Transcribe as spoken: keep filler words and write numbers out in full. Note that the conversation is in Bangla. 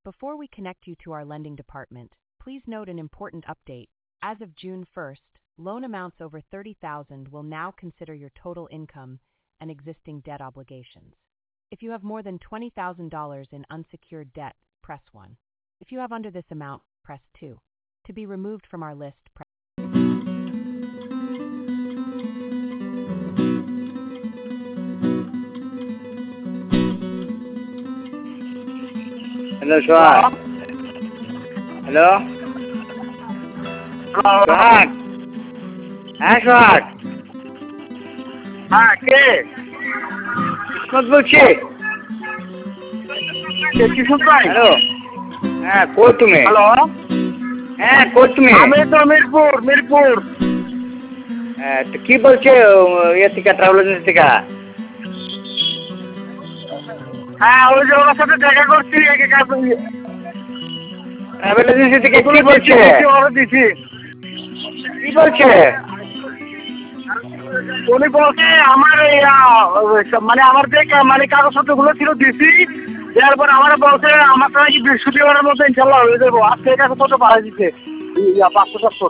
Before we connect you to our lending department, please note an important update. As of June first, loan amounts over thirty thousand dollars will now consider your total income and existing debt obligations. If you have more than twenty thousand dollars in unsecured debt, press one. If you have under this amount, press two. To be removed from our list, press Hello, Swag. Hello? Swag. হ্যাঁ সোহাগ। হ্যাঁ কে? কিসমত বলছি। কে কিসমত ভাই? হ্যালো। হ্যাঁ কই তুমি? হ্যালো। হ্যাঁ কই তুমি? আমি তো মিরপুর মিরপুর। হ্যাঁ তো কি বলছে ইয়ে থেকে ট্রাভেল এজেন্সি থেকে? হ্যাঁ ওই যে ওনার সাথে দেখা করছি ট্রাভেল এজেন্সি থেকে কি বলছে? দিছি কি বলছে? উনি বলছে আমার মানে আমার যে মানে কাগজপত্রগুলো ছিল দিছি, দেওয়ার পর আমার বলছে আমার নাকি বৃহস্পতিবারের মধ্যে ইনশাল্লাহ হয়ে যাবো। আজকে কাগজপত্র পাঠিয়ে দিচ্ছে পাঁচশো সাতশো।